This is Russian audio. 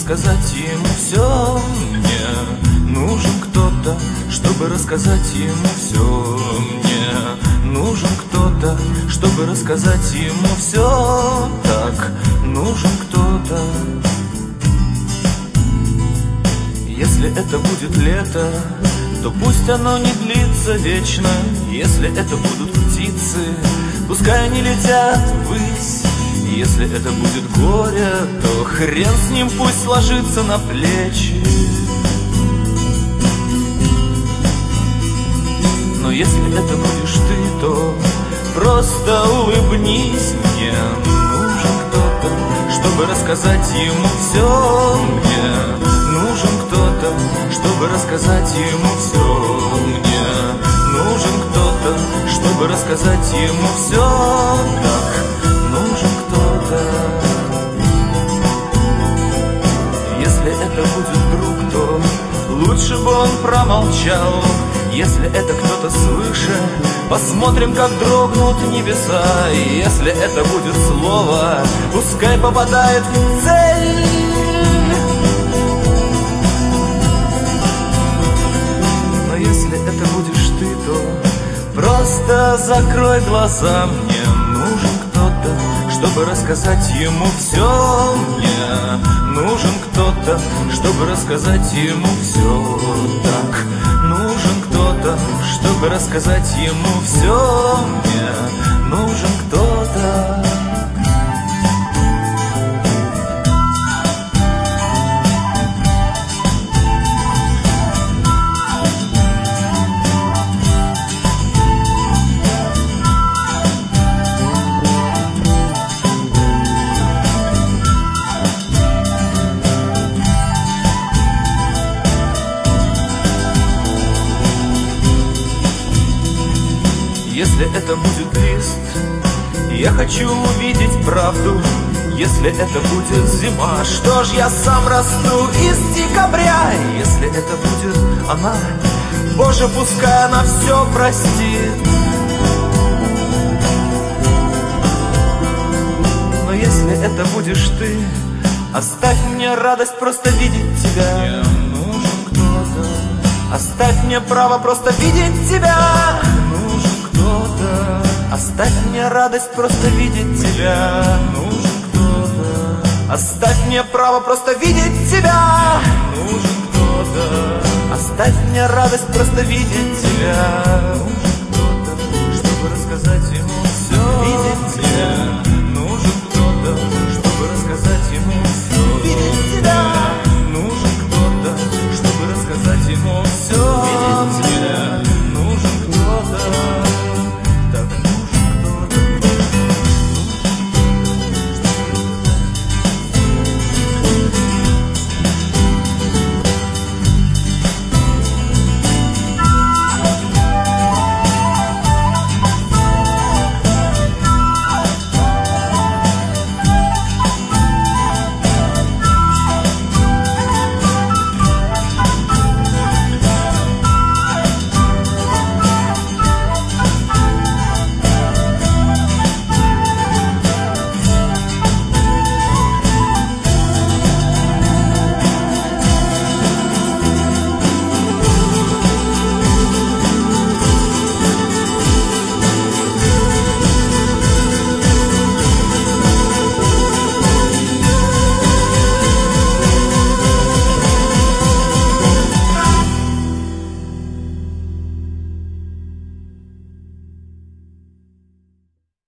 рассказать ему все. Мне нужен кто-то, чтобы рассказать ему все. Мне нужен кто-то, чтобы рассказать ему все. Так, нужен кто-то. Если это будет лето, то пусть оно не длится вечно. Если это будут птицы, пускай они летят ввысь. Если это будет горе, то хрен с ним, пусть ложится на плечи. Но если это будешь ты, то просто улыбнись. Мне нужен кто-то, чтобы рассказать ему все. Мне нужен кто-то, чтобы рассказать ему все. Мне нужен кто-то, чтобы рассказать ему все. Так, нужен кто-то. Если это будет друг, то лучше бы он промолчал. Если это кто-то свыше, посмотрим, как дрогнут небеса. И если это будет слово, пускай попадает в цель. Но если это будешь ты, то просто закрой глаза. Мне нужен кто-то, чтобы рассказать ему все. Мне нужен кто-то, чтобы рассказать ему все. Так, нужен кто-то, чтобы рассказать ему все. Мне нужен кто-то. Если это будет лист, я хочу увидеть правду. Если это будет зима, что ж, я сам расту из декабря. Если это будет она, Боже, пускай она все простит. Но если это будешь ты, оставь мне радость просто видеть тебя. Мне нужен кто-то. Оставь мне право просто видеть тебя. Оставь мне радость просто видеть тебя. Нужен кто-то. Оставь мне право просто видеть тебя. Нужен кто-то. Оставь мне радость просто видеть тебя. Нужен кто-то, чтобы рассказать ему все. Видеть тебя.